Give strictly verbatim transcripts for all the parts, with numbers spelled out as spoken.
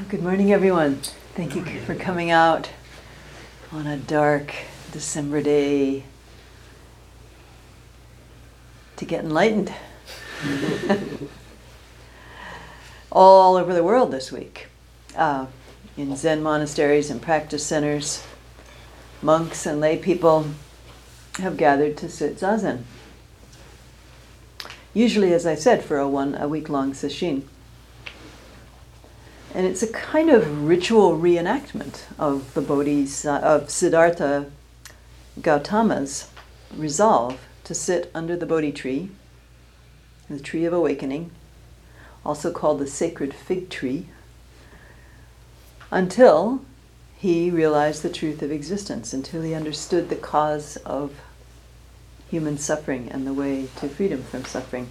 Good morning, everyone. Thank you for coming out on a dark December day to get enlightened. All over the world this week, uh, in Zen monasteries and practice centers, monks and lay people have gathered to sit zazen. Usually, as I said, for a one a week-long sesshin. And it's a kind of ritual reenactment of the Bodhis, uh, of Siddhartha Gautama's resolve to sit under the Bodhi tree, the tree of awakening, also called the sacred fig tree, until he realized the truth of existence, until he understood the cause of human suffering and the way to freedom from suffering.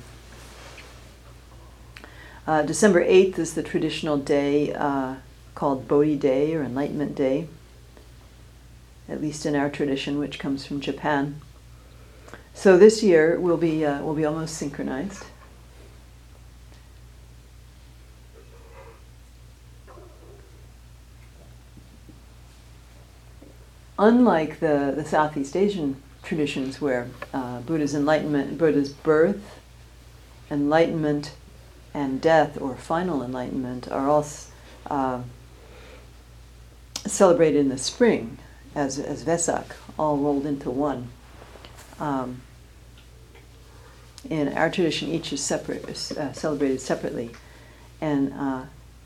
Uh, December eighth is the traditional day uh, called Bodhi Day or Enlightenment Day, at least in our tradition, which comes from Japan. So this year we'll be uh, we'll be almost synchronized. Unlike the, the Southeast Asian traditions where uh, Buddha's enlightenment, Buddha's birth, enlightenment, and death, or final enlightenment, are all uh, celebrated in the spring as, as Vesak, all rolled into one. Um, in our tradition, each is separate, uh, celebrated separately. And uh,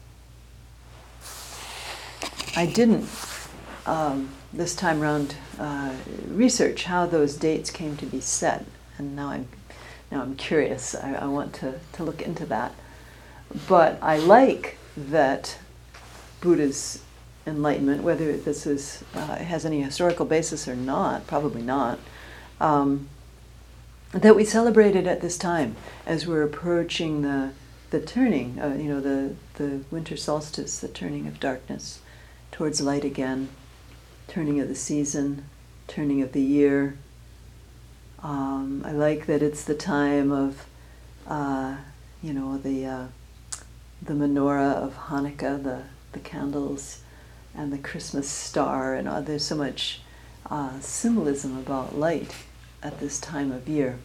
I didn't, um, this time around, uh, research how those dates came to be set. And now I'm Now I'm curious. I, I want to, to look into that. But I like that Buddha's enlightenment, whether this is uh, has any historical basis or not, probably not, um, that we celebrate it at this time as we're approaching the the turning, uh, you know, the the winter solstice, the turning of darkness towards light again, turning of the season, turning of the year. Um, I like that it's the time of, uh, you know, the uh, the menorah of Hanukkah, the, the candles, and the Christmas star, and uh, there's so much uh, symbolism about light at this time of year.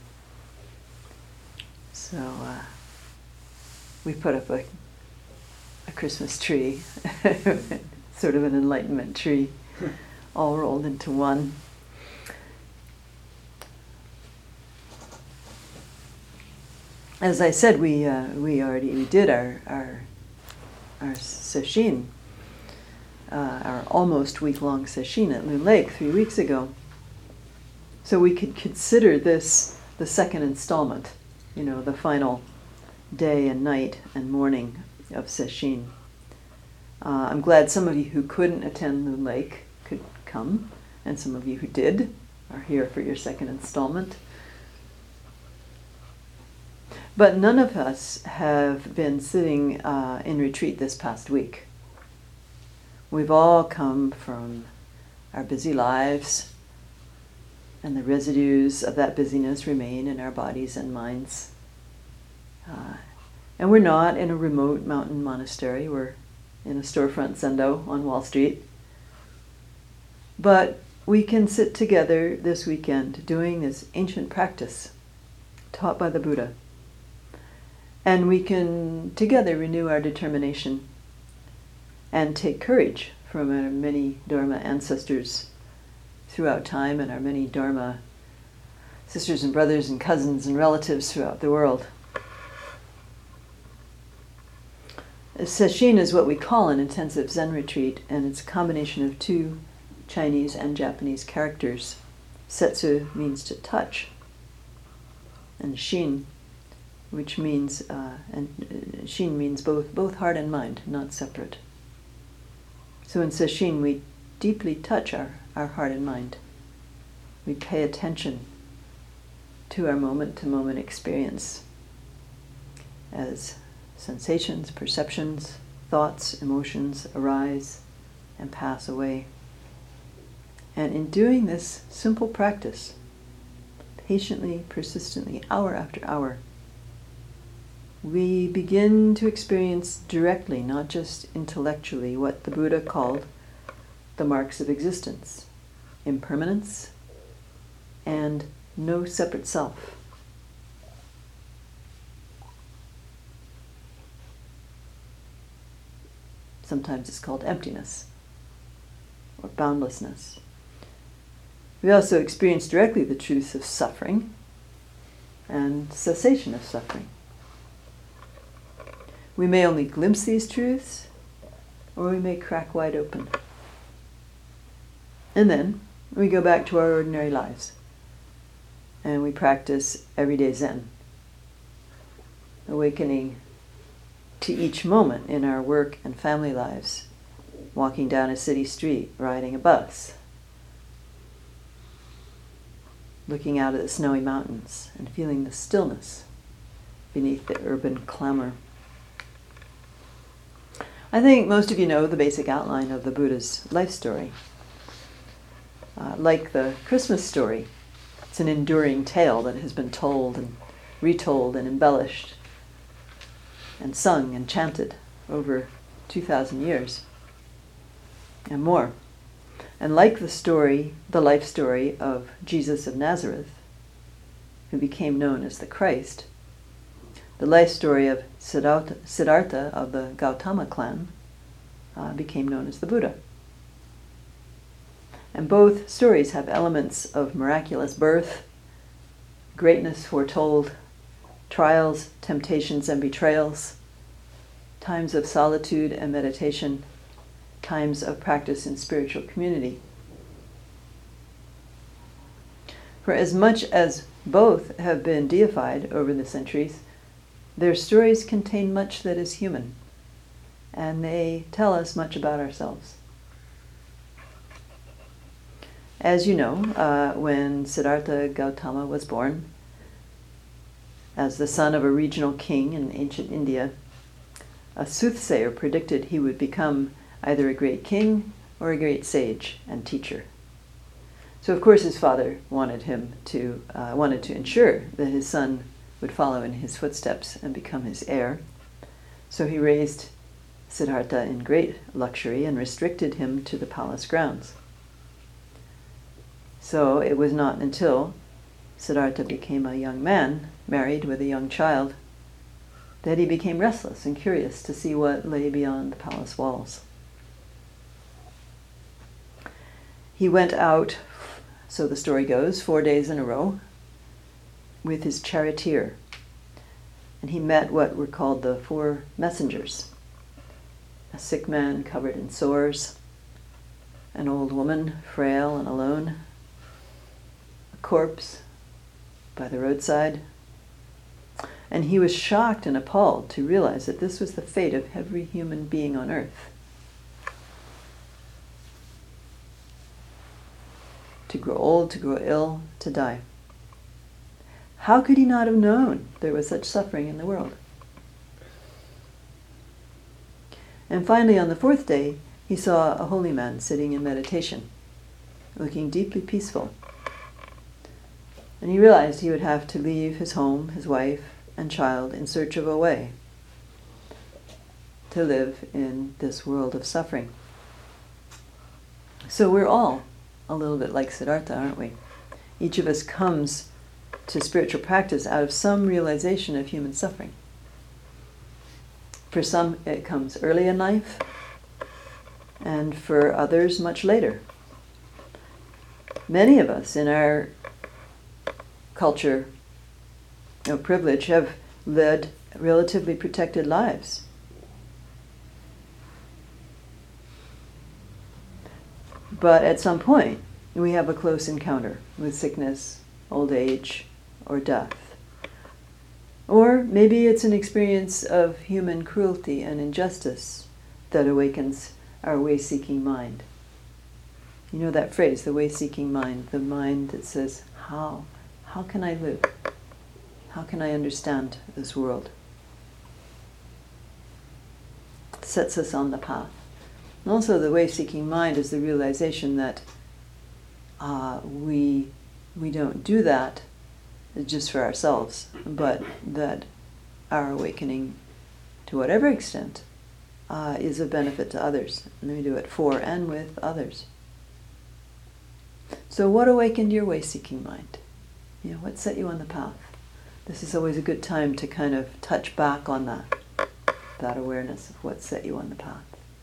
So uh, we put up a, a Christmas tree, sort of an enlightenment tree, all rolled into one. As I said, we uh, we already we did our our our sesshin, uh, our almost week-long sesshin at Loon Lake three weeks ago. So we could consider this the second installment, you know, the final day and night and morning of sesshin. Uh, I'm glad some of you who couldn't attend Loon Lake could come, and some of you who did are here for your second installment. But none of us have been sitting uh, in retreat this past week. We've all come from our busy lives, and the residues of that busyness remain in our bodies and minds. Uh, and we're not in a remote mountain monastery. We're in a storefront zendo on Wall Street. But we can sit together this weekend doing this ancient practice taught by the Buddha. And we can together renew our determination and take courage from our many Dharma ancestors throughout time and our many Dharma sisters and brothers and cousins and relatives throughout the world. Sesshin is what we call an intensive Zen retreat, and it's a combination of two Chinese and Japanese characters. Setsu means to touch, and Shin, which means, uh, and uh, Shin means both, both heart and mind, not separate. So in Sesshin, we deeply touch our, our heart and mind. We pay attention to our moment-to-moment experience as sensations, perceptions, thoughts, emotions arise and pass away. And in doing this simple practice, patiently, persistently, hour after hour, we begin to experience directly, not just intellectually, what the Buddha called the marks of existence: impermanence and no separate self. Sometimes it's called emptiness or boundlessness. We also experience directly the truth of suffering and cessation of suffering. We may only glimpse these truths, or we may crack wide open. And then we go back to our ordinary lives, and we practice everyday Zen, awakening to each moment in our work and family lives, walking down a city street, riding a bus, looking out at the snowy mountains and feeling the stillness beneath the urban clamor. I think most of you know the basic outline of the Buddha's life story. Uh, like the Christmas story, it's an enduring tale that has been told and retold and embellished and sung and chanted over two thousand years and more. And like the story, the life story of Jesus of Nazareth, who became known as the Christ, the life story of Siddhartha, Siddhartha of the Gautama clan uh, became known as the Buddha. And both stories have elements of miraculous birth, greatness foretold, trials, temptations, and betrayals, times of solitude and meditation, times of practice in spiritual community. For as much as both have been deified over the centuries, their stories contain much that is human, and they tell us much about ourselves. As you know, uh, when Siddhartha Gautama was born, as the son of a regional king in ancient India, a soothsayer predicted he would become either a great king or a great sage and teacher. So of course his father wanted him to uh, wanted to ensure that his son would follow in his footsteps and become his heir. So he raised Siddhartha in great luxury and restricted him to the palace grounds. So it was not until Siddhartha became a young man, married with a young child, that he became restless and curious to see what lay beyond the palace walls. He went out, so the story goes, four days in a row with his charioteer, and he met what were called the four messengers: a sick man covered in sores, an old woman, frail and alone, a corpse by the roadside. And he was shocked and appalled to realize that this was the fate of every human being on earth. To grow old, to grow ill, to die. How could he not have known there was such suffering in the world? And finally, on the fourth day, he saw a holy man sitting in meditation, looking deeply peaceful. And he realized he would have to leave his home, his wife, and child in search of a way to live in this world of suffering. So we're all a little bit like Siddhartha, aren't we? Each of us comes to spiritual practice out of some realization of human suffering. For some, it comes early in life, and for others, much later. Many of us in our culture of privilege have led relatively protected lives. But at some point, we have a close encounter with sickness, old age, or death. Or maybe it's an experience of human cruelty and injustice that awakens our way-seeking mind. You know that phrase, the way-seeking mind, the mind that says, how? How can I live? How can I understand this world? It sets us on the path. And also the way-seeking mind is the realization that uh, we, we don't do that just for ourselves, but that our awakening, to whatever extent, uh, is of benefit to others. And we do it for and with others. So what awakened your way-seeking mind? You know, what set you on the path? This is always a good time to kind of touch back on that, that awareness of what set you on the path.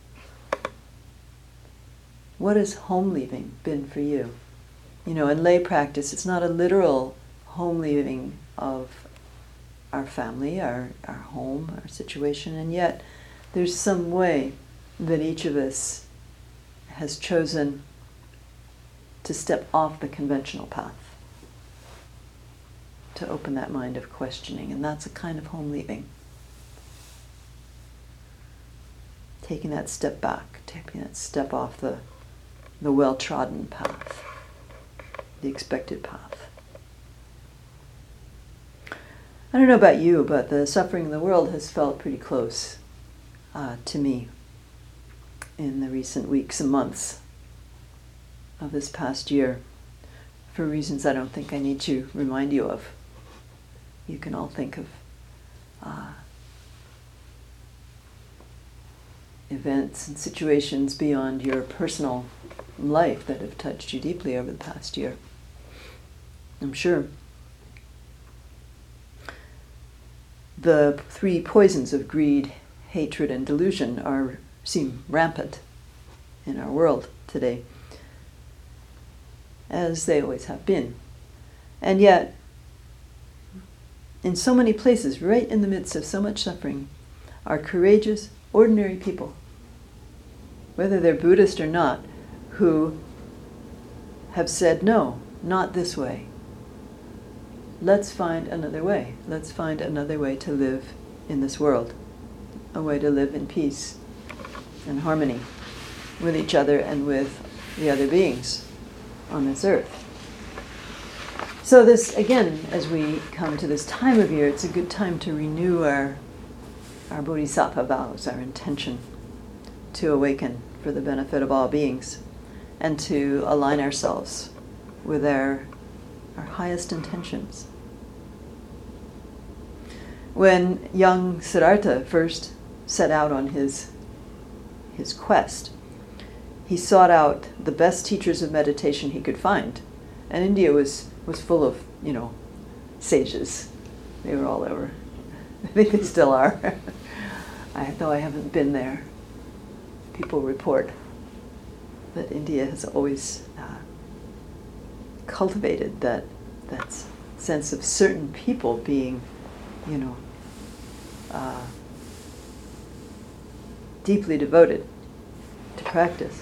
What has home leaving been for you? You know, in lay practice, it's not a literal home leaving of our family, our, our home, our situation, and yet there's some way that each of us has chosen to step off the conventional path, to open that mind of questioning, and that's a kind of home leaving. Taking that step back, taking that step off the, the well-trodden path, the expected path. I don't know about you, but the suffering in the world has felt pretty close uh, to me in the recent weeks and months of this past year, for reasons I don't think I need to remind you of. You can all think of uh, events and situations beyond your personal life that have touched you deeply over the past year, I'm sure. The three poisons of greed, hatred, and delusion are seem rampant in our world today, as they always have been. And yet, in so many places, right in the midst of so much suffering, are courageous, ordinary people, whether they're Buddhist or not, who have said, no, not this way. Let's find another way. Let's find another way to live in this world, a way to live in peace and harmony with each other and with the other beings on this earth. So this, again, as we come to this time of year, it's a good time to renew our, our bodhisattva vows, our intention to awaken for the benefit of all beings, and to align ourselves with our, our highest intentions. When young Siddhartha first set out on his, his quest, he sought out the best teachers of meditation he could find. And India was, was full of, you know, sages. They were all over. I think they still are. I, though I haven't been there. People report that India has always uh, cultivated that, that sense of certain people being, you know, uh, deeply devoted to practice.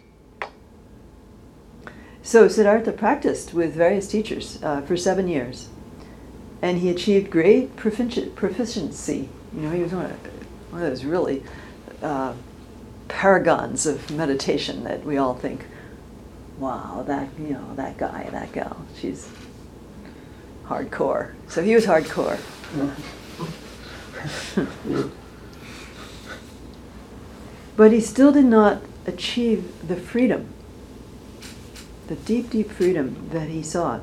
So Siddhartha practiced with various teachers uh, for seven years, and he achieved great profici- proficiency. You know, he was one of, one of those really uh, paragons of meditation that we all think, wow, that, you know, that guy, that gal, she's hardcore. So he was hardcore. But he still did not achieve the freedom, the deep, deep freedom that he sought.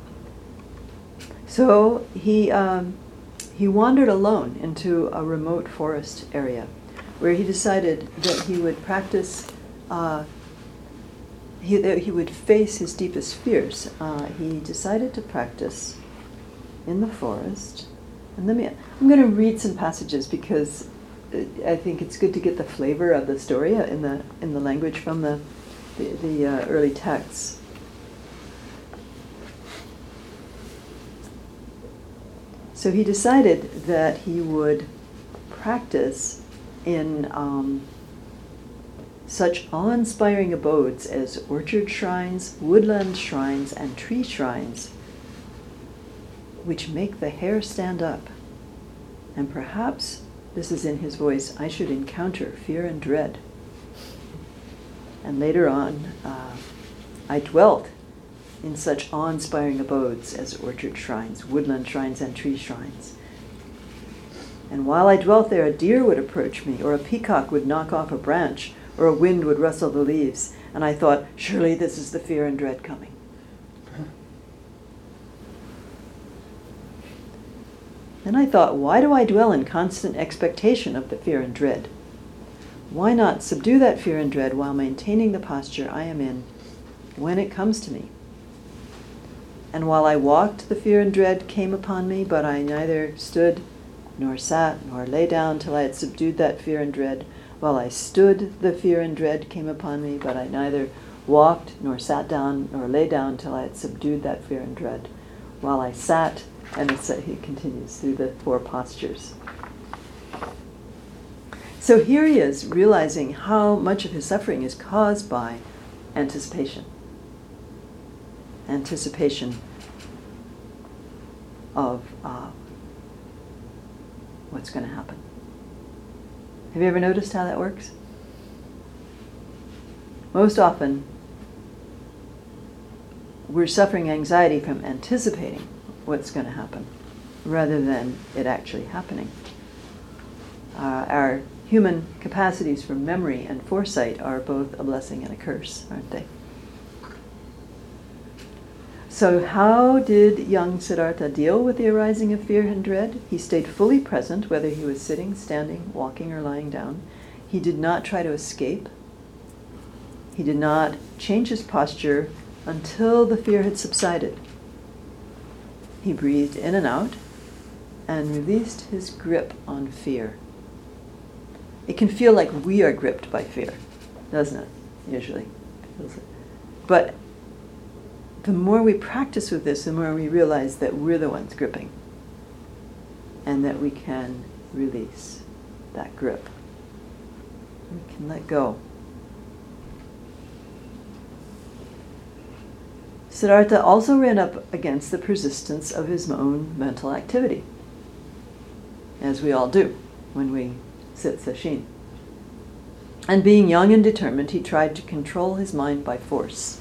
So he um, he wandered alone into a remote forest area, where he decided that he would practice. Uh, he that he would face his deepest fears. Uh, he decided to practice in the forest. And let me. I'm going to read some passages because I think it's good to get the flavor of the story in the in the language from the the, the uh, early texts. So he decided that he would practice in um, such awe-inspiring abodes as orchard shrines, woodland shrines, and tree shrines, which make the hair stand up. And perhaps, this is in his voice, I should encounter fear and dread. And later on, uh, I dwelt in such awe-inspiring abodes as orchard shrines, woodland shrines, and tree shrines. And while I dwelt there, a deer would approach me, or a peacock would knock off a branch, or a wind would rustle the leaves. And I thought, surely this is the fear and dread coming. Then I thought, why do I dwell in constant expectation of the fear and dread? Why not subdue that fear and dread while maintaining the posture I am in when it comes to me? And while I walked, the fear and dread came upon me, but I neither stood nor sat nor lay down till I had subdued that fear and dread. While I stood, the fear and dread came upon me, but I neither walked nor sat down nor lay down till I had subdued that fear and dread. While I sat, and it's, he continues through the four postures. So here he is, realizing how much of his suffering is caused by anticipation. Anticipation of uh, what's going to happen. Have you ever noticed how that works? Most often, we're suffering anxiety from anticipating what's going to happen, rather than it actually happening. Uh, our human capacities for memory and foresight are both a blessing and a curse, aren't they? So how did young Siddhartha deal with the arising of fear and dread? He stayed fully present, whether he was sitting, standing, walking, or lying down. He did not try to escape. He did not change his posture until the fear had subsided. He breathed in and out and released his grip on fear. It can feel like we are gripped by fear, doesn't it? Usually. But the more we practice with this, the more we realize that we're the ones gripping, and that we can release that grip. We can let go. Siddhartha also ran up against the persistence of his own mental activity, as we all do when we sit sesshin. And being young and determined, he tried to control his mind by force.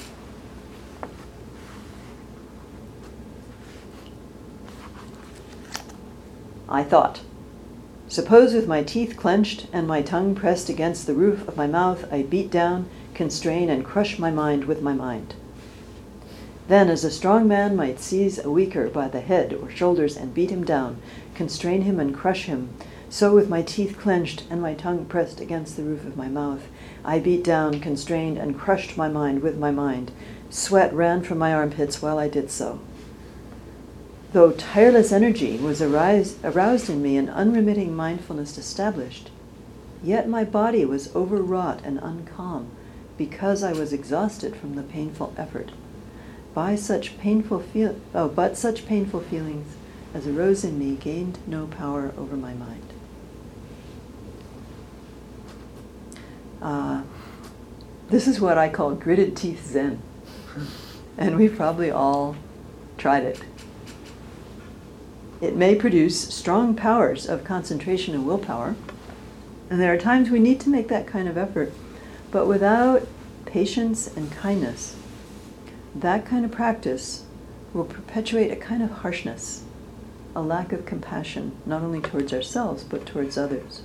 I thought, suppose with my teeth clenched and my tongue pressed against the roof of my mouth, I beat down, constrain, and crush my mind with my mind. Then, as a strong man might seize a weaker by the head or shoulders and beat him down, constrain him and crush him, so with my teeth clenched and my tongue pressed against the roof of my mouth, I beat down, constrained, and crushed my mind with my mind. Sweat ran from my armpits while I did so. Though tireless energy was arise, aroused in me and unremitting mindfulness established, yet my body was overwrought and uncalm because I was exhausted from the painful effort. By such painful feel, oh, but such painful feelings as arose in me gained no power over my mind. Uh, this is what I call gritted teeth Zen, and we've probably all tried it. It may produce strong powers of concentration and willpower, and there are times we need to make that kind of effort, but without patience and kindness, that kind of practice will perpetuate a kind of harshness, a lack of compassion, not only towards ourselves, but towards others.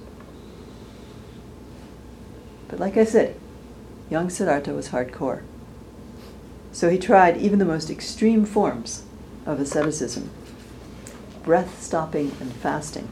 But like I said, young Siddhartha was hardcore. So he tried even the most extreme forms of asceticism, breath stopping and fasting.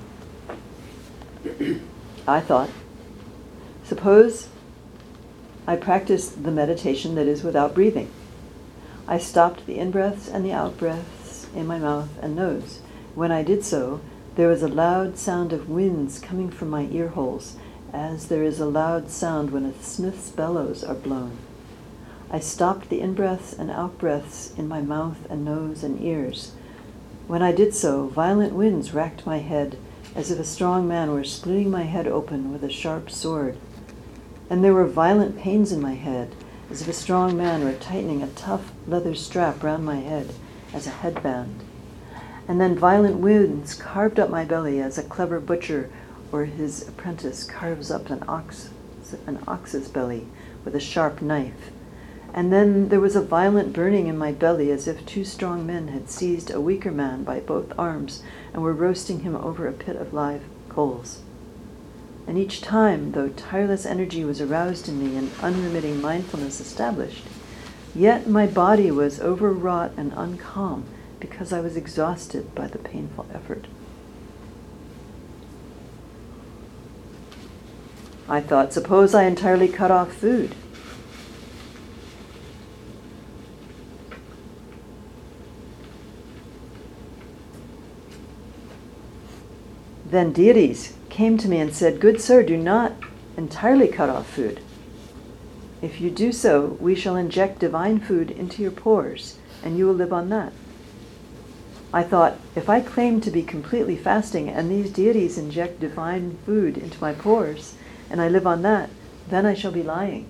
I thought, suppose I practiced the meditation that is without breathing. I stopped the in-breaths and the out-breaths in my mouth and nose. When I did so, there was a loud sound of winds coming from my ear holes, as there is a loud sound when a smith's bellows are blown. I stopped the in-breaths and out-breaths in my mouth and nose and ears. When I did so, violent winds racked my head, as if a strong man were splitting my head open with a sharp sword. And there were violent pains in my head, as if a strong man were tightening a tough leather strap round my head as a headband. And then violent winds carved up my belly as a clever butcher or his apprentice carves up an ox, an ox's belly with a sharp knife. And then there was a violent burning in my belly, as if two strong men had seized a weaker man by both arms and were roasting him over a pit of live coals. And each time, though tireless energy was aroused in me and unremitting mindfulness established, yet my body was overwrought and uncalm because I was exhausted by the painful effort. I thought, suppose I entirely cut off food. Then deities came to me and said, good sir, do not entirely cut off food. If you do so, we shall inject divine food into your pores, and you will live on that. I thought, if I claim to be completely fasting, and these deities inject divine food into my pores, and I live on that, then I shall be lying.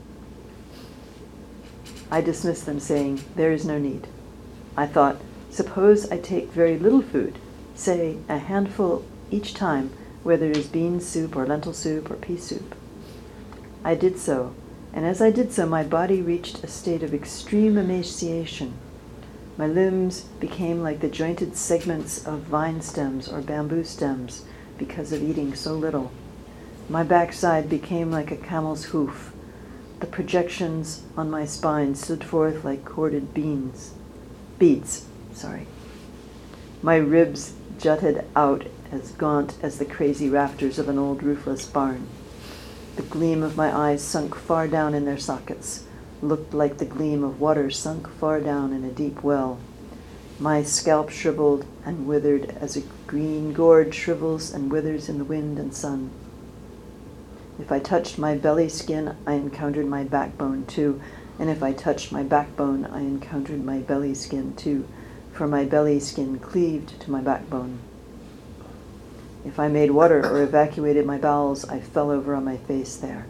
I dismissed them, saying, there is no need. I thought, suppose I take very little food, say a handful each time, whether it is bean soup or lentil soup or pea soup. I did so, and as I did so, my body reached a state of extreme emaciation. My limbs became like the jointed segments of vine stems or bamboo stems because of eating so little. My backside became like a camel's hoof. The projections on my spine stood forth like corded beans, beads. Sorry. My ribs jutted out as gaunt as the crazy rafters of an old roofless barn. The gleam of my eyes sunk far down in their sockets, looked like the gleam of water sunk far down in a deep well. My scalp shriveled and withered as a green gourd shrivels and withers in the wind and sun. If I touched my belly skin, I encountered my backbone too, and if I touched my backbone, I encountered my belly skin too, for my belly skin cleaved to my backbone. If I made water or evacuated my bowels, I fell over on my face there.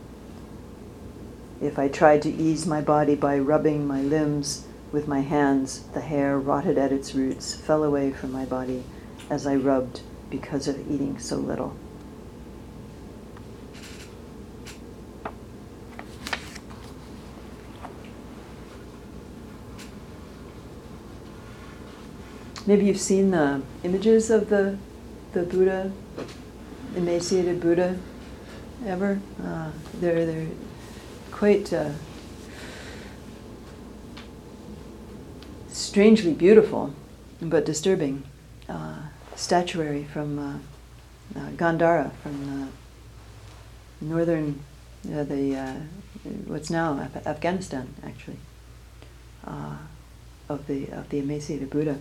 If I tried to ease my body by rubbing my limbs with my hands, the hair rotted at its roots, fell away from my body as I rubbed because of eating so little. Maybe you've seen the images of the the Buddha, emaciated Buddha, ever? Uh, they're they're quite uh, strangely beautiful, but disturbing. Uh, statuary from uh, uh, Gandhara, from uh, northern, uh, the uh, what's now Af- Afghanistan, actually, uh, of the of the emaciated Buddha.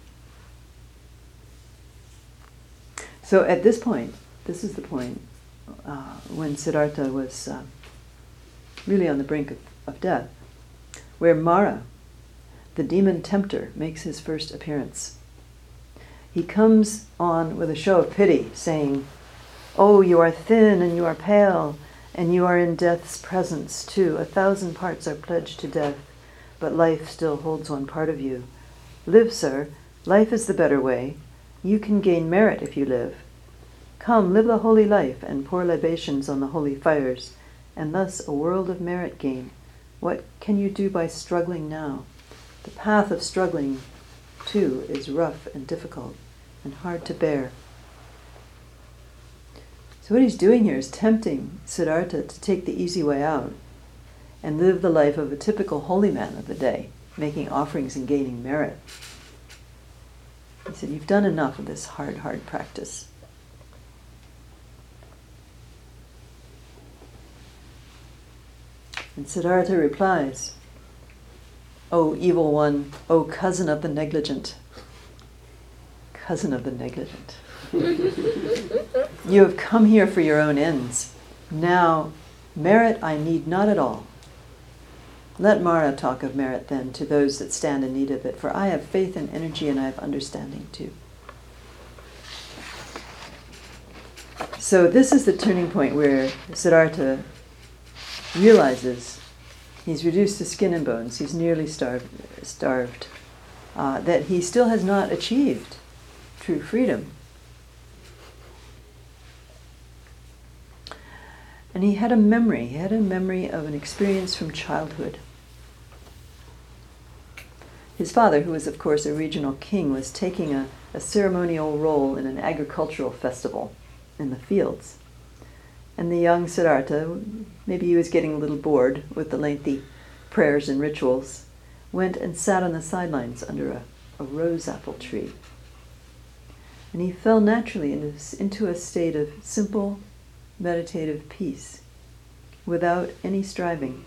So at this point, this is the point uh, when Siddhartha was uh, really on the brink of, of death, where Mara, the demon tempter, makes his first appearance. He comes on with a show of pity, saying, "Oh, you are thin and you are pale, and you are in death's presence too. A thousand parts are pledged to death, but life still holds one part of you. Live, sir. Life is the better way. You can gain merit if you live. Come, live the holy life and pour libations on the holy fires, and thus a world of merit gain. What can you do by struggling now? The path of struggling, too, is rough and difficult and hard to bear." So what he's doing here is tempting Siddhartha to take the easy way out and live the life of a typical holy man of the day, making offerings and gaining merit. He said, you've done enough of this hard, hard practice. And Siddhartha replies, "O evil one, O cousin of the negligent, cousin of the negligent, you have come here for your own ends. Now, merit I need not at all. Let Mara talk of merit then to those that stand in need of it, for I have faith and energy and I have understanding too." So this is the turning point where Siddhartha realizes he's reduced to skin and bones, he's nearly starved, starved uh, that he still has not achieved true freedom. And he had a memory, he had a memory of an experience from childhood. His father, who was of course a regional king, was taking a, a ceremonial role in an agricultural festival in the fields. And the young Siddhartha, maybe he was getting a little bored with the lengthy prayers and rituals, went and sat on the sidelines under a, a rose apple tree. And he fell naturally into, into a state of simple meditative peace without any striving.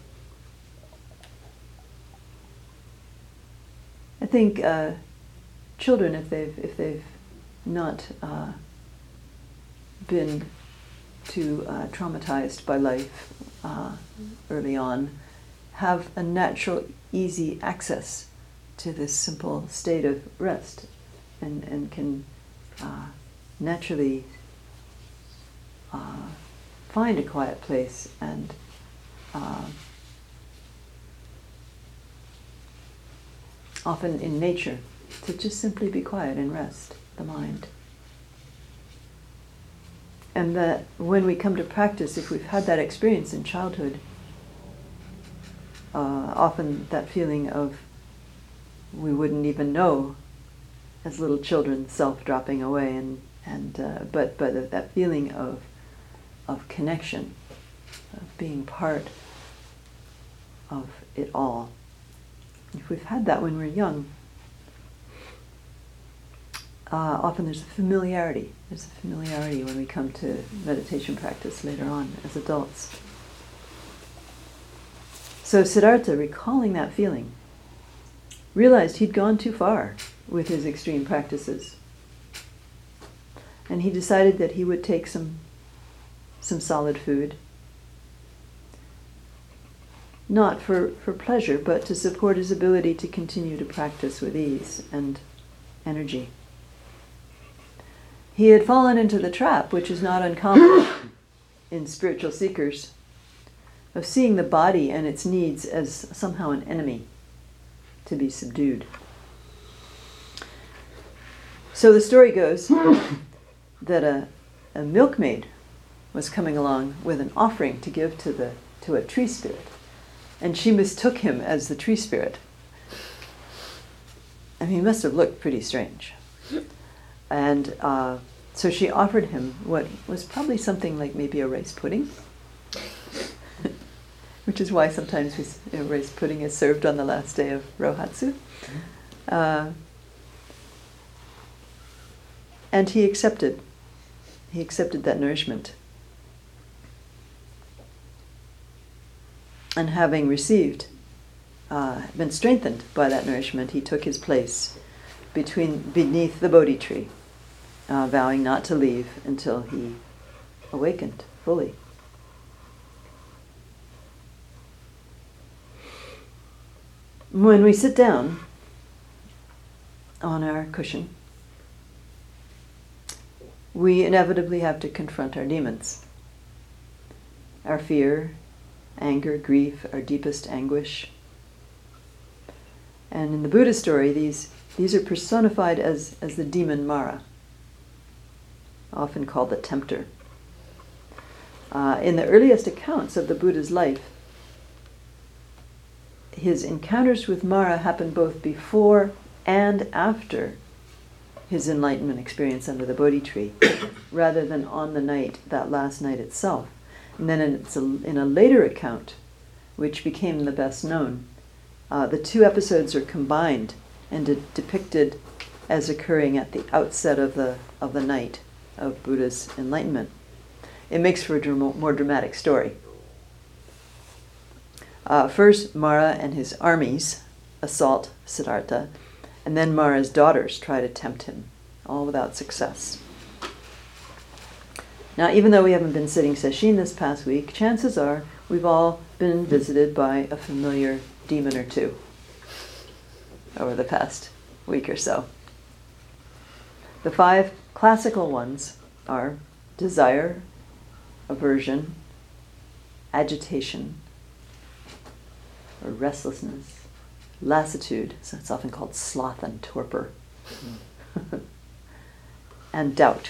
I think uh, children, if they've if they've not uh, been too uh, traumatized by life uh, early on, have a natural, easy access to this simple state of rest, and and can uh, naturally uh, find a quiet place and uh, often in nature, to just simply be quiet and rest the mind. And that when we come to practice, if we've had that experience in childhood, uh, often that feeling of we wouldn't even know as little children, self dropping away, and and uh, but but that feeling of of connection, of being part of it all. If we've had that when we're young, uh, often there's a familiarity. There's a familiarity when we come to meditation practice later on as adults. So Siddhartha, recalling that feeling, realized he'd gone too far with his extreme practices. And he decided that he would take some, some solid food, not for, for pleasure, but to support his ability to continue to practice with ease and energy. He had fallen into the trap, which is not uncommon in spiritual seekers, of seeing the body and its needs as somehow an enemy to be subdued. So the story goes that a, a milkmaid was coming along with an offering to give to the to a tree spirit, and she mistook him as the tree spirit. I mean, he must have looked pretty strange. And uh, so she offered him what was probably something like maybe a rice pudding, which is why sometimes we, you know, rice pudding is served on the last day of Rohatsu. Uh, and he accepted. He accepted that nourishment. And having received, uh, been strengthened by that nourishment, he took his place between beneath the Bodhi tree, uh, vowing not to leave until he awakened fully. When we sit down on our cushion, we inevitably have to confront our demons, our fear, anger, grief, our deepest anguish. And in the Buddha story, these, these are personified as, as the demon Mara, often called the tempter. Uh, in the earliest accounts of the Buddha's life, his encounters with Mara happened both before and after his enlightenment experience under the Bodhi tree, rather than on the night, that last night itself. And then in, a, in a later account, which became the best known, uh, the two episodes are combined and de- depicted as occurring at the outset of the of the night of Buddha's enlightenment. It makes for a dram- more dramatic story. Uh, first, Mara and his armies assault Siddhartha, and then Mara's daughters try to tempt him, all without success. Now, even though we haven't been sitting sesshin this past week, chances are we've all been visited by a familiar demon or two over the past week or so. The five classical ones are desire, aversion, agitation, or restlessness, lassitude, so it's often called sloth and torpor, and doubt.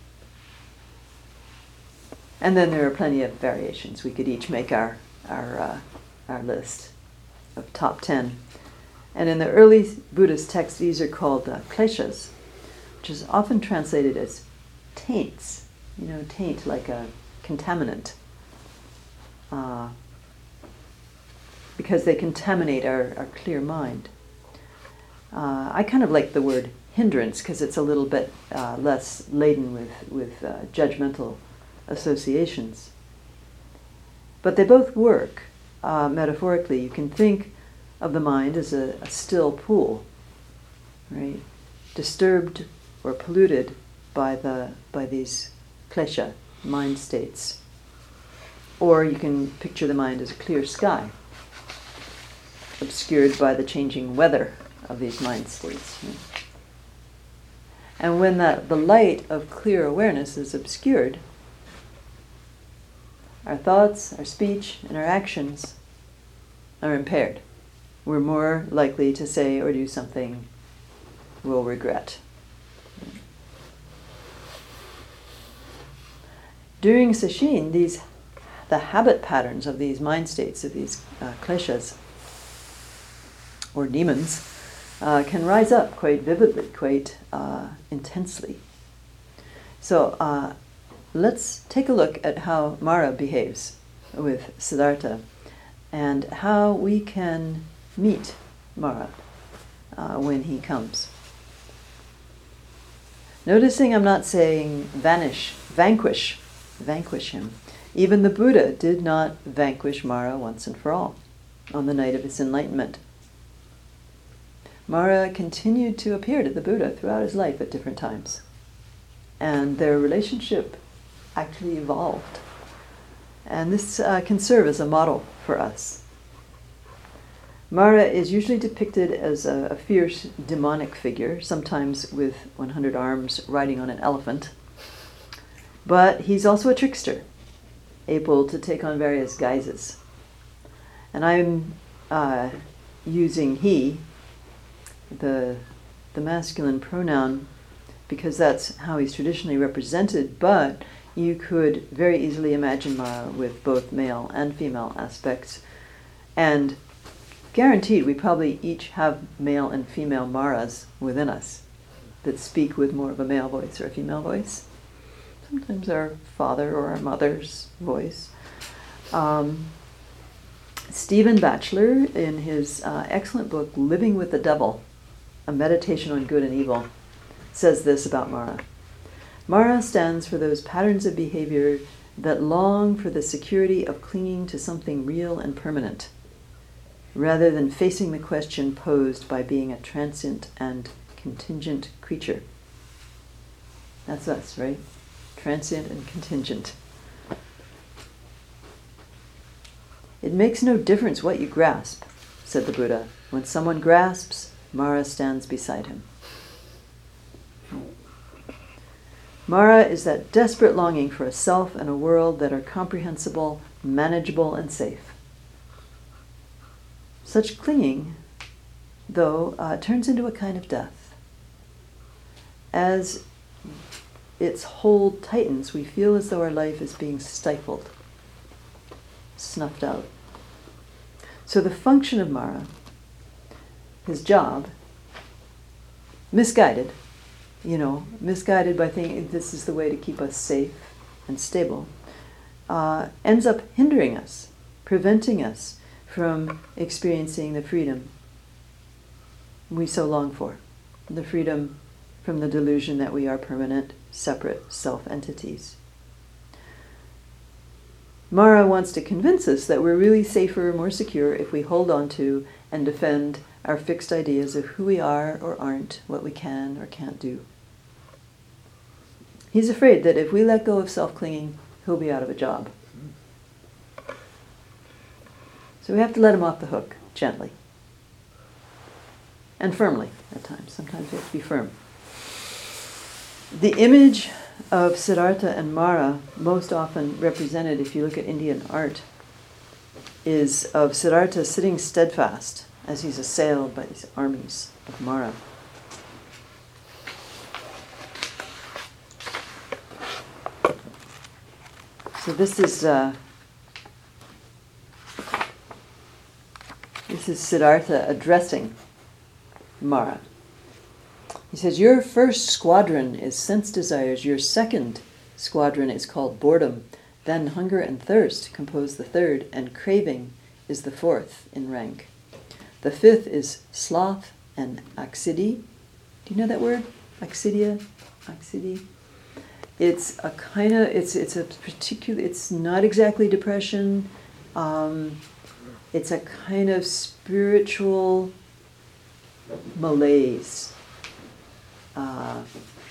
And then there are plenty of variations. We could each make our our uh, our list of top ten. And in the early Buddhist texts, these are called uh, kleshas, which is often translated as taints. You know, taint like a contaminant, uh, because they contaminate our, our clear mind. Uh, I kind of like the word hindrance because it's a little bit uh, less laden with with uh, judgmental associations. But they both work uh, metaphorically. You can think of the mind as a, a still pool, right? Disturbed or polluted by the by these klesha, mind states. Or you can picture the mind as a clear sky, obscured by the changing weather of these mind states. And when that, the light of clear awareness is obscured, our thoughts, our speech, and our actions are impaired. We're more likely to say or do something we'll regret. During sesshin, these the habit patterns of these mind states, of these uh, kleshas, or demons, uh, can rise up quite vividly, quite uh, intensely. So uh, let's take a look at how Mara behaves with Siddhartha and how we can meet Mara uh, when he comes. Noticing I'm not saying vanish, vanquish, vanquish him. Even the Buddha did not vanquish Mara once and for all on the night of his enlightenment. Mara continued to appear to the Buddha throughout his life at different times. And their relationship actually evolved. And this uh, can serve as a model for us. Mara is usually depicted as a, a fierce demonic figure, sometimes with one hundred arms riding on an elephant. But he's also a trickster, able to take on various guises. And I'm uh, using he, the, the masculine pronoun, because that's how he's traditionally represented, but you could very easily imagine Mara with both male and female aspects. And guaranteed, we probably each have male and female Maras within us that speak with more of a male voice or a female voice. Sometimes our father or our mother's voice. Um, Stephen Batchelor, in his uh, excellent book, Living with the Devil, A Meditation on Good and Evil, says this about Mara. Mara stands for those patterns of behavior that long for the security of clinging to something real and permanent, rather than facing the question posed by being a transient and contingent creature. That's us, right? Transient and contingent. It makes no difference what you grasp, said the Buddha. When someone grasps, Mara stands beside him. Mara is that desperate longing for a self and a world that are comprehensible, manageable, and safe. Such clinging, though, uh, turns into a kind of death. As its hold tightens, we feel as though our life is being stifled, snuffed out. So the function of Mara, his job, misguided, you know, misguided by thinking this is the way to keep us safe and stable, uh, ends up hindering us, preventing us from experiencing the freedom we so long for, the freedom from the delusion that we are permanent, separate self-entities. Mara wants to convince us that we're really safer, more secure if we hold on to and defend our fixed ideas of who we are or aren't, what we can or can't do. He's afraid that if we let go of self-clinging, he'll be out of a job. So we have to let him off the hook, gently. And firmly, at times. Sometimes we have to be firm. The image of Siddhartha and Mara, most often represented, if you look at Indian art, is of Siddhartha sitting steadfast as he's assailed by these armies of Mara. So this is uh, this is Siddhartha addressing Mara. He says, your first squadron is sense desires, your second squadron is called boredom, then hunger and thirst compose the third, and craving is the fourth in rank. The fifth is sloth and aksiddhi. Do you know that word? Aksidia? Aksiddhi? it's a kind of, it's it's a particular, it's not exactly depression. Um, it's a kind of spiritual malaise, uh,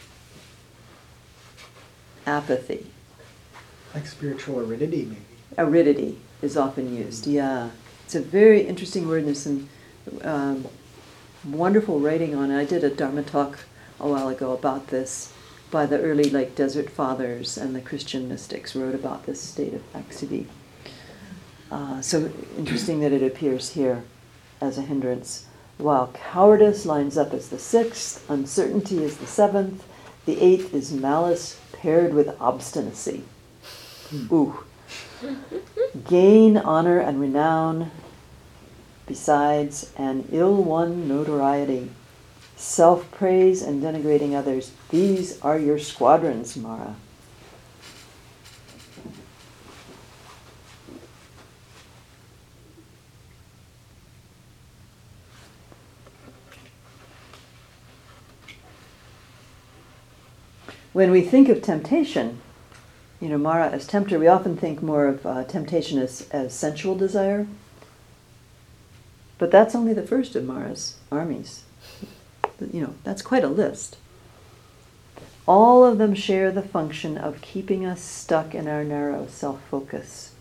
apathy. Like spiritual aridity, maybe. Aridity is often used, yeah. It's a very interesting word, and there's some um, wonderful writing on it. I did a Dharma talk a while ago about this by the early like Desert Fathers, and the Christian mystics wrote about this state of laxity. Uh, so interesting that it appears here as a hindrance. While cowardice lines up as the sixth, uncertainty is the seventh, the eighth is malice paired with obstinacy. Ooh. Gain, honor, and renown, besides an ill-won notoriety, self-praise and denigrating others. These are your squadrons, Mara. When we think of temptation, you know, Mara as tempter, we often think more of uh, temptation as, as sensual desire. But that's only the first of Mara's armies. You know, that's quite a list. All of them share the function of keeping us stuck in our narrow self-focus,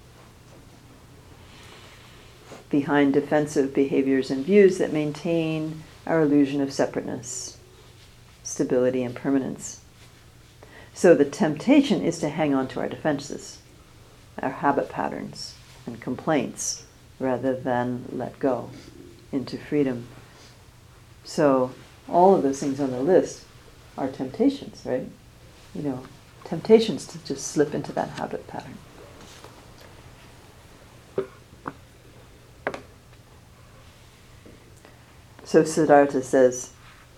behind defensive behaviors and views that maintain our illusion of separateness, stability, and permanence. So the temptation is to hang on to our defenses, our habit patterns and complaints, rather than let go into freedom. So all of those things on the list are temptations, right? You know, temptations to just slip into that habit pattern. So Siddhartha says,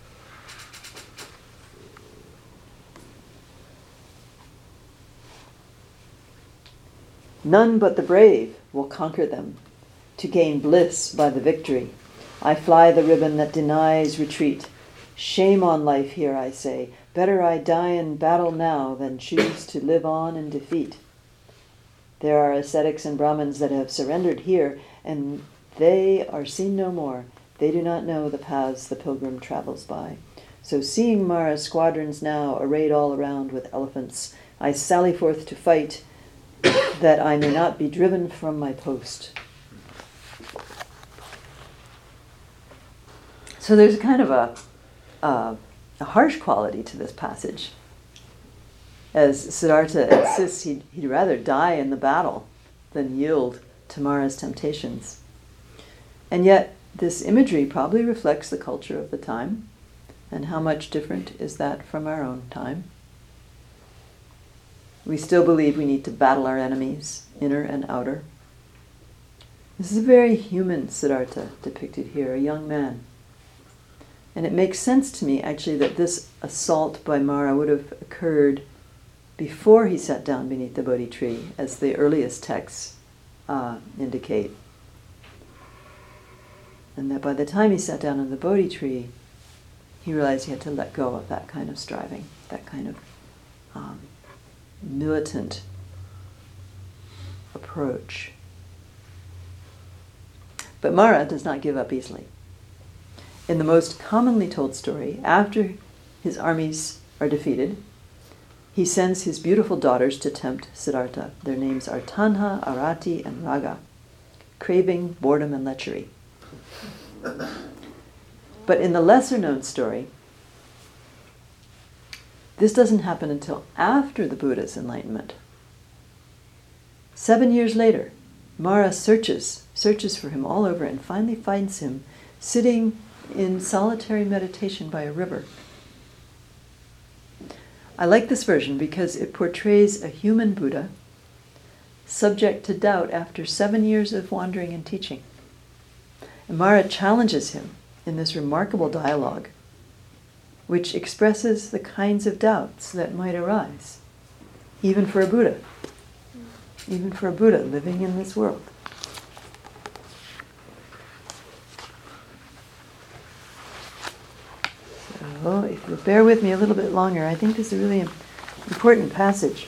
none but the brave will conquer them, to gain bliss by the victory. I fly the ribbon that denies retreat. Shame on life here, I say. Better I die in battle now than choose to live on in defeat. There are ascetics and Brahmins that have surrendered here, and they are seen no more. They do not know the paths the pilgrim travels by. So seeing Mara's squadrons now arrayed all around with elephants, I sally forth to fight, that I may not be driven from my post. So there's kind of a, uh, a harsh quality to this passage. As Siddhartha insists he'd, he'd rather die in the battle than yield to Mara's temptations. And yet this imagery probably reflects the culture of the time. And how much different is that from our own time? We still believe we need to battle our enemies, inner and outer. This is a very human Siddhartha depicted here, a young man. And it makes sense to me, actually, that this assault by Mara would have occurred before he sat down beneath the Bodhi tree, as the earliest texts uh, indicate. And that by the time he sat down on the Bodhi tree, he realized he had to let go of that kind of striving, that kind of um, militant approach. But Mara does not give up easily. In the most commonly told story, after his armies are defeated, he sends his beautiful daughters to tempt Siddhartha. Their names are Tanha, Arati, and Raga, craving, boredom, and lechery. But in the lesser-known story, this doesn't happen until after the Buddha's enlightenment. Seven years later, Mara searches, searches for him all over and finally finds him sitting in solitary meditation by a river. I like this version because it portrays a human Buddha subject to doubt after seven years of wandering and teaching. And Mara challenges him in this remarkable dialogue, which expresses the kinds of doubts that might arise, even for a Buddha, even for a Buddha living in this world. So if you'll bear with me a little bit longer, I think this is a really Important passage.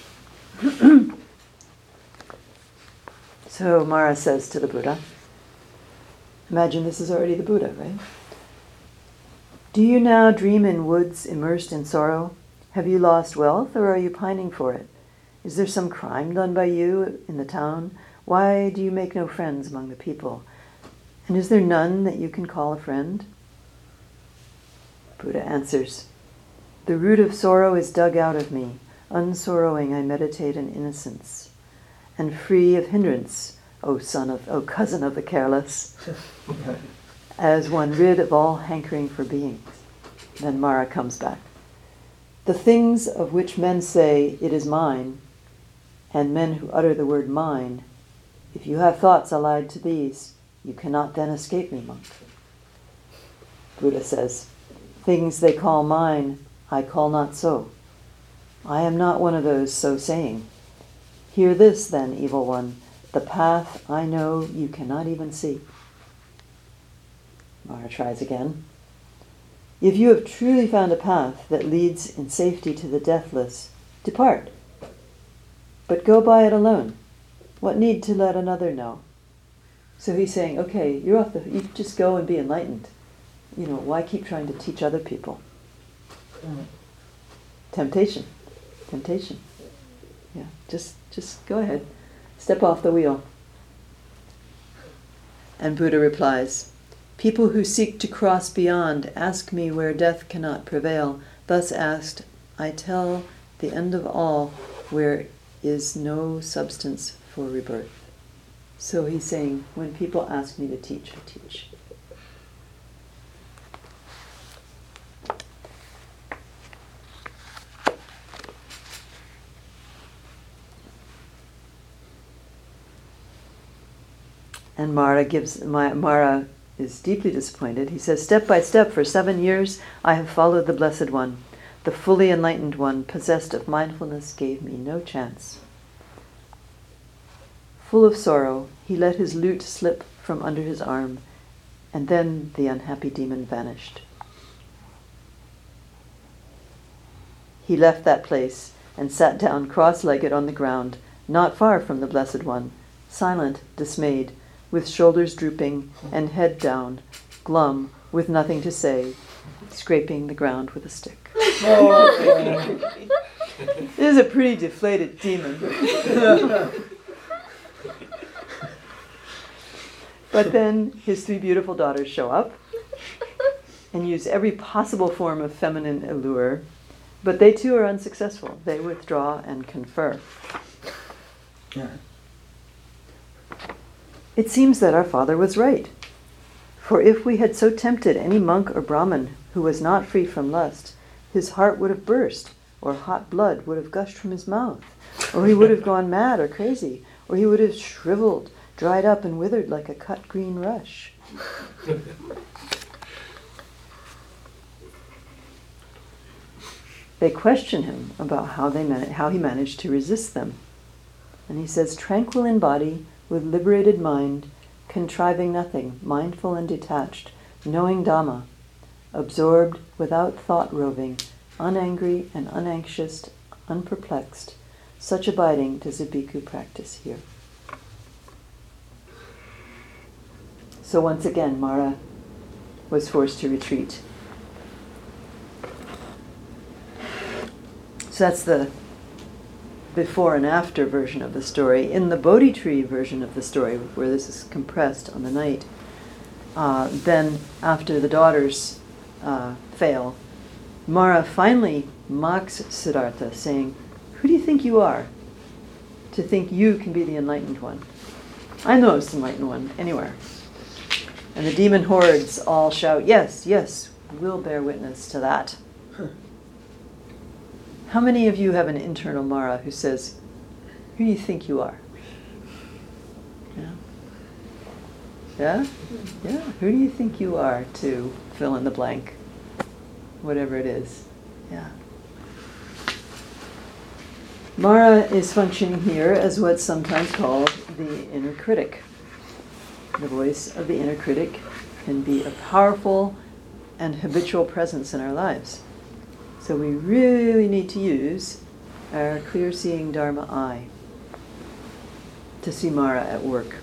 So Mara says to the Buddha, imagine this is already the Buddha, right? Do you now dream in woods immersed in sorrow? Have you lost wealth, or are you pining for it? Is there some crime done by you in the town? Why do you make no friends among the people? And is there none that you can call a friend? Buddha answers, the root of sorrow is dug out of me. Unsorrowing I meditate in innocence, and free of hindrance, O son of, O cousin of the careless, as one rid of all hankering for beings. Then Mara comes back. The things of which men say, it is mine, and men who utter the word mine, if you have thoughts allied to these, you cannot then escape me, monk. Buddha says, things they call mine, I call not so. I am not one of those so saying. Hear this, then, evil one, the path I know you cannot even see. Mara tries again. If you have truly found a path that leads in safety to the deathless, depart. But go by it alone. What need to let another know? So he's saying, okay, you're off the, you just go and be enlightened. You know, why keep trying to teach other people? Mm. Temptation. Temptation. Yeah, just just go ahead. Step off the wheel. And Buddha replies, people who seek to cross beyond ask me where death cannot prevail. Thus asked, I tell the end of all where is no substance for rebirth. So he's saying, when people ask me to teach, I teach. And Mara gives Mara is deeply disappointed. He says, step by step, for seven years, I have followed the Blessed One. The fully enlightened one, possessed of mindfulness, gave me no chance. Full of sorrow, he let his lute slip from under his arm, and then the unhappy demon vanished. He left that place and sat down cross-legged on the ground, not far from the Blessed One, silent, dismayed, with shoulders drooping and head down, glum, with nothing to say, scraping the ground with a stick. Oh. This is a pretty deflated demon. But then his three beautiful daughters show up and use every possible form of feminine allure, but they too are unsuccessful. They withdraw and confer. Yeah. It seems that our father was right. For if we had so tempted any monk or Brahmin who was not free from lust, his heart would have burst, or hot blood would have gushed from his mouth, or he would have gone mad or crazy, or he would have shriveled, dried up and withered like a cut green rush. They question him about how, they man- how he managed to resist them. And he says, tranquil in body, with liberated mind, contriving nothing, mindful and detached, knowing Dhamma, absorbed, without thought roving, unangry and unanxious, unperplexed, such abiding does a bhikkhu practice here. So once again, Mara was forced to retreat. So that's the before and after version of the story. In the Bodhi tree version of the story, where this is compressed on the night, uh, then after the daughters uh, fail, Mara finally mocks Siddhartha, saying, who do you think you are to think you can be the enlightened one? I'm the most enlightened one anywhere. And the demon hordes all shout, yes, yes, we'll bear witness to that. Huh. How many of you have an internal Mara who says, who do you think you are? Yeah? Yeah? Yeah? Who do you think you are to fill in the blank? Whatever it is. Yeah. Mara is functioning here as what's sometimes called the inner critic. The voice of the inner critic can be a powerful and habitual presence in our lives. So we really need to use our clear-seeing Dharma eye, to see Mara at work.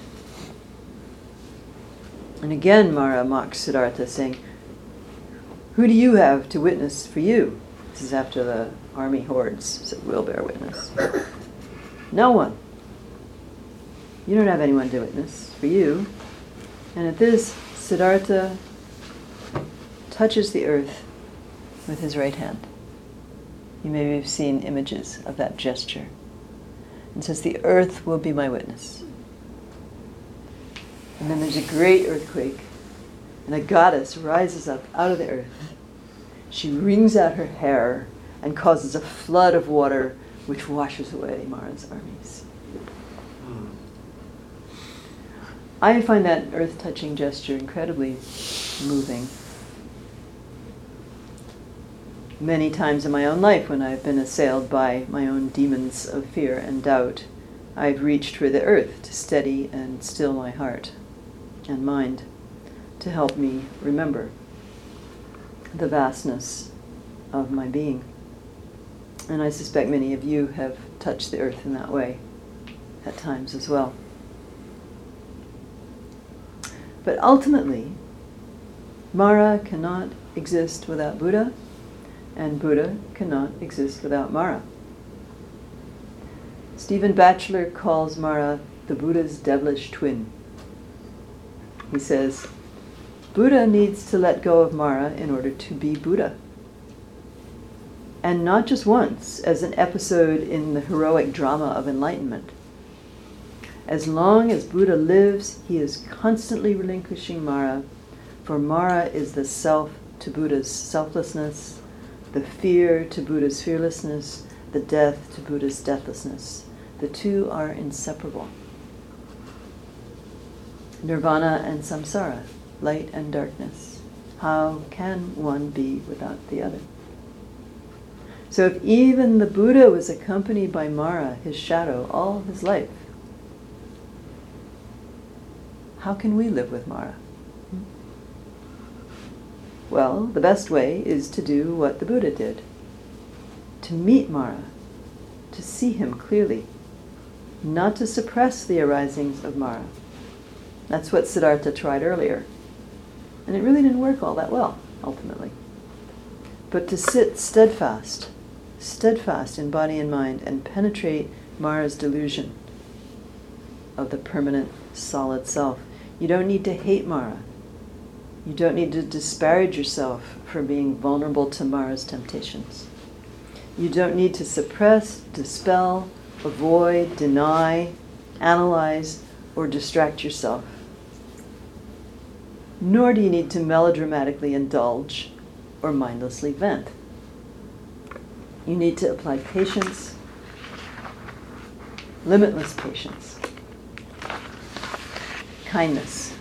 And again Mara mocks Siddhartha, saying, "Who do you have to witness for you?" This is after the army hordes, so we'll bear witness. No one. You don't have anyone to witness for you. And at this, Siddhartha touches the earth with his right hand. You may have seen images of that gesture. And says, "The earth will be my witness." And then there's a great earthquake, and a goddess rises up out of the earth. She wrings out her hair and causes a flood of water which washes away Mara's armies. I find that earth-touching gesture incredibly moving. Many times in my own life when I've been assailed by my own demons of fear and doubt, I've reached for the earth to steady and still my heart and mind, to help me remember the vastness of my being. And I suspect many of you have touched the earth in that way at times as well. But ultimately, Mara cannot exist without Buddha, and Buddha cannot exist without Mara. Stephen Batchelor calls Mara the Buddha's devilish twin. He says, Buddha needs to let go of Mara in order to be Buddha. And not just once, as an episode in the heroic drama of enlightenment. As long as Buddha lives, he is constantly relinquishing Mara, for Mara is the self to Buddha's selflessness, the fear to Buddha's fearlessness, the death to Buddha's deathlessness. The two are inseparable. Nirvana and samsara, light and darkness. How can one be without the other? So if even the Buddha was accompanied by Mara, his shadow, all his life, how can we live with Mara? Well, the best way is to do what the Buddha did. To meet Mara, to see him clearly, not to suppress the arisings of Mara. That's what Siddhartha tried earlier. And it really didn't work all that well, ultimately. But to sit steadfast, steadfast in body and mind, and penetrate Mara's delusion of the permanent, solid self. You don't need to hate Mara. You don't need to disparage yourself for being vulnerable to Mara's temptations. You don't need to suppress, dispel, avoid, deny, analyze, or distract yourself. Nor do you need to melodramatically indulge or mindlessly vent. You need to apply patience, limitless patience, kindness.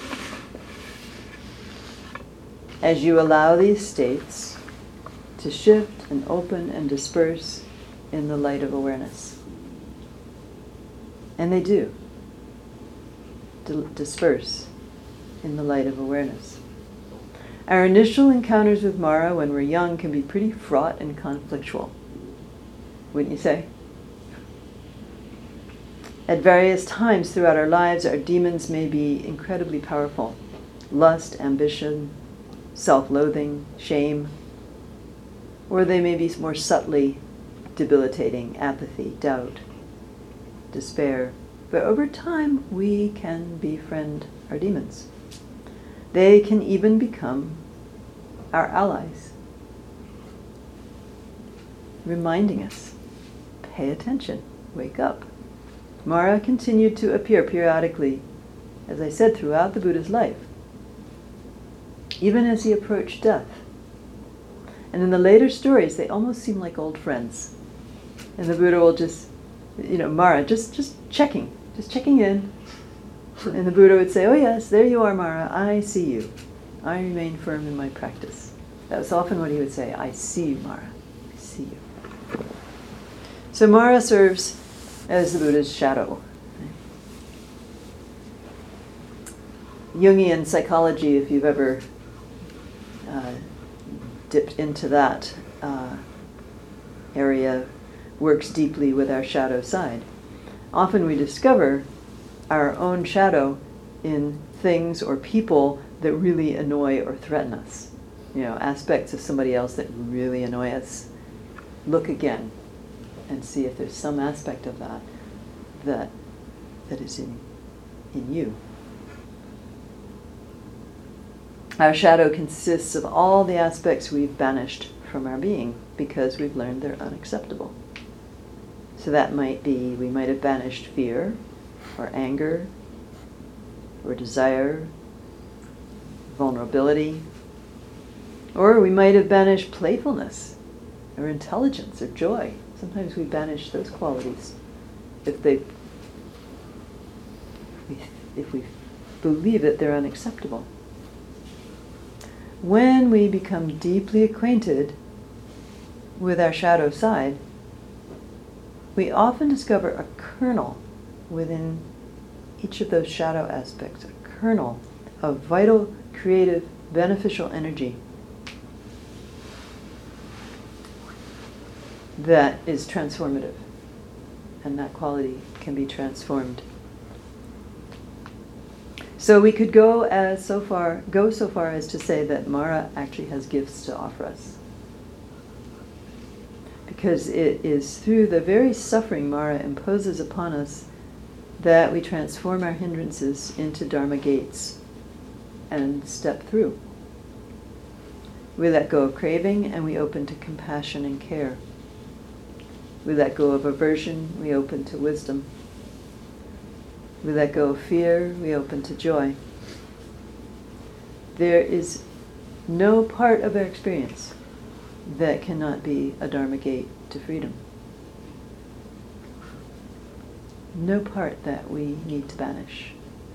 As you allow these states to shift and open and disperse in the light of awareness. And they do d- disperse in the light of awareness. Our initial encounters with Mara when we're young can be pretty fraught and conflictual, wouldn't you say? At various times throughout our lives, our demons may be incredibly powerful. Lust, ambition, self-loathing, shame. Or they may be more subtly debilitating, apathy, doubt, despair. But over time, we can befriend our demons. They can even become our allies, reminding us, pay attention, wake up. Mara continued to appear periodically, as I said, throughout the Buddha's life, even as he approached death. And in the later stories, they almost seem like old friends. And the Buddha will just, you know, Mara, just, just checking, just checking in. And the Buddha would say, oh yes, there you are, Mara, I see you. I remain firm in my practice. That was often what he would say, I see you, Mara, I see you. So Mara serves as the Buddha's shadow. Jungian psychology, if you've ever uh, dipped into that uh, area, works deeply with our shadow side. Often we discover our own shadow in things or people that really annoy or threaten us. You know, aspects of somebody else that really annoy us. Look again and see if there's some aspect of that that that is in in you. Our shadow consists of all the aspects we've banished from our being because we've learned they're unacceptable. So that might be, we might have banished fear, or anger, or desire, vulnerability, or we might have banished playfulness, or intelligence, or joy. Sometimes we banish those qualities if they, if we believe that they're unacceptable. When we become deeply acquainted with our shadow side, we often discover a kernel within each of those shadow aspects, a kernel of vital, creative, beneficial energy that is transformative, and that quality can be transformed. So we could go as so far, go so far as to say that Mara actually has gifts to offer us. Because it is through the very suffering Mara imposes upon us that we transform our hindrances into Dharma gates and step through. We let go of craving and we open to compassion and care. We let go of aversion, we open to wisdom. We let go of fear, we open to joy. There is no part of our experience that cannot be a Dharma gate to freedom. No part that we need to banish.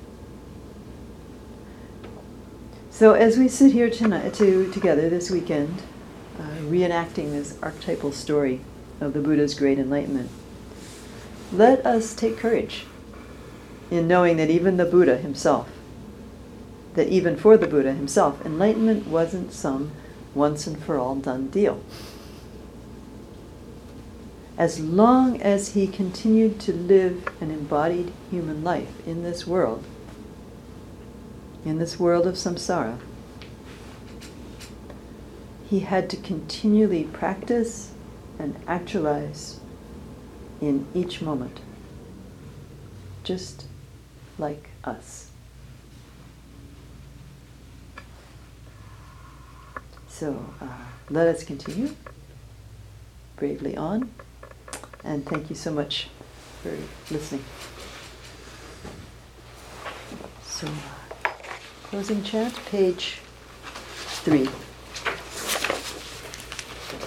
So as we sit here tonight, to, together this weekend, uh, reenacting this archetypal story of the Buddha's great enlightenment, let us take courage in knowing that even the Buddha himself, that even for the Buddha himself, enlightenment wasn't some once and for all done deal. As long as he continued to live an embodied human life in this world, in this world of samsara, he had to continually practice and actualize in each moment, just like us. So uh, let us continue bravely on, and thank you so much for listening. So, uh, closing chant, page three.